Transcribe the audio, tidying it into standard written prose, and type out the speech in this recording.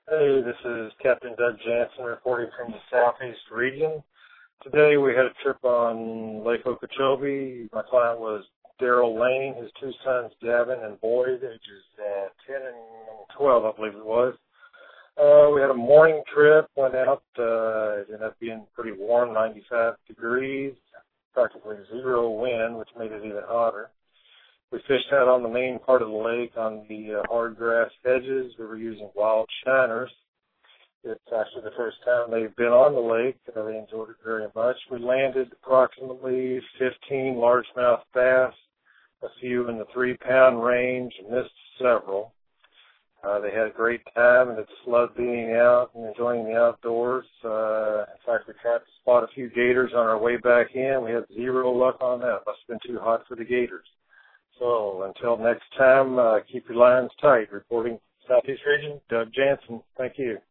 Hey, this is Captain Doug Jansen reporting from the Southeast region. Today we had a trip on Lake Okeechobee. My client was Daryl Lane, his two sons, Gavin and Boyd, ages 10 and 12, I believe it was. We had a morning trip, went out, it ended up being pretty warm, 95 degrees, practically zero wind, which made it even hotter. We fished out on the main part of the lake on the hard grass edges. We were using wild shiners. It's actually the first time they've been on the lake. They enjoyed it very much. We landed approximately 15 largemouth bass, a few in the 3-pound range, and missed several. They had a great time, and it just loved being out and enjoying the outdoors. In fact, we tried to spot a few gators on our way back in. We had zero luck on that. Must have been too hot for the gators. So until next time, keep your lines tight. Reporting Southeast Region, Doug Jansen. Thank you.